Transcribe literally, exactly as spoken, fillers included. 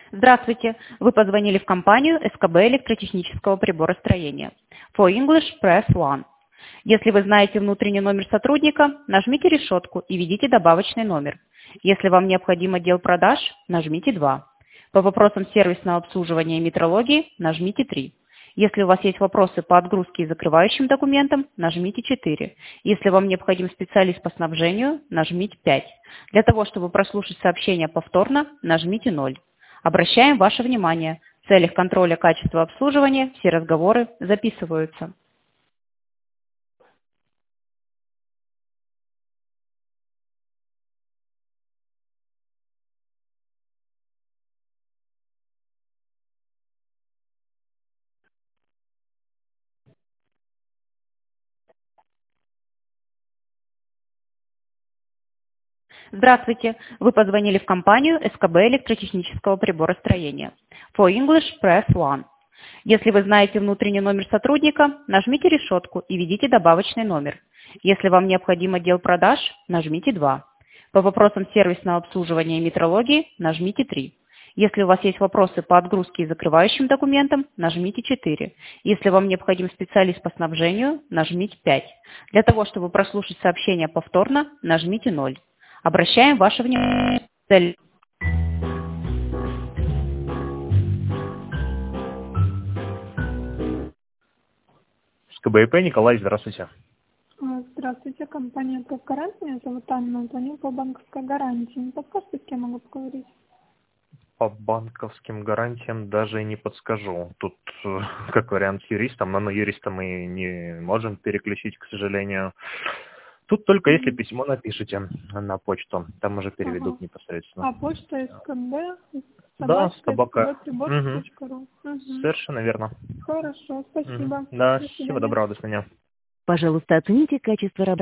Здравствуйте. Вы позвонили в компанию эс ка бэ электротехнического приборостроения. For English, press one. Если вы знаете внутренний номер сотрудника, нажмите решетку и введите добавочный номер. Если вам необходим отдел продаж, нажмите два. По вопросам сервисного обслуживания и метрологии, нажмите три. Если у вас есть вопросы по отгрузке и закрывающим документам, нажмите четыре. Если вам необходим специалист по снабжению, нажмите пять. Для того, чтобы прослушать сообщение повторно, нажмите ноль. Обращаем ваше внимание. В целях контроля качества обслуживания все разговоры записываются. Здравствуйте. Вы позвонили в компанию эс ка бэ электротехнического приборостроения. For English, press one. Если вы знаете внутренний номер сотрудника, нажмите решетку и введите добавочный номер. Если вам необходим отдел продаж, нажмите два. По вопросам сервисного обслуживания и метрологии, нажмите три. Если у вас есть вопросы по отгрузке и закрывающим документам, нажмите четыре. Если вам необходим специалист по снабжению, нажмите пять. Для того, чтобы прослушать сообщение повторно, нажмите ноль. Обращаем ваше внимание. эс ка бэ и пэ, Николай, здравствуйте. А, Здравствуйте, компания «Профгарант». Меня зовут Анна, звоню по банковской гарантии. Не подскажете, с кем могу поговорить? По банковским гарантиям даже не подскажу. Тут э, как вариант с юристом, но на юриста мы не можем переключить, к сожалению. Тут только если письмо напишите на почту, там уже переведут Ага. непосредственно. А почта эс ка бэ, Да, собачка, собака. прибор Мгм. точка ру. Угу. Совершенно верно. Хорошо, спасибо. Мгм. Да, До всего свидания. доброго, до свидания. Пожалуйста, оцените качество работы.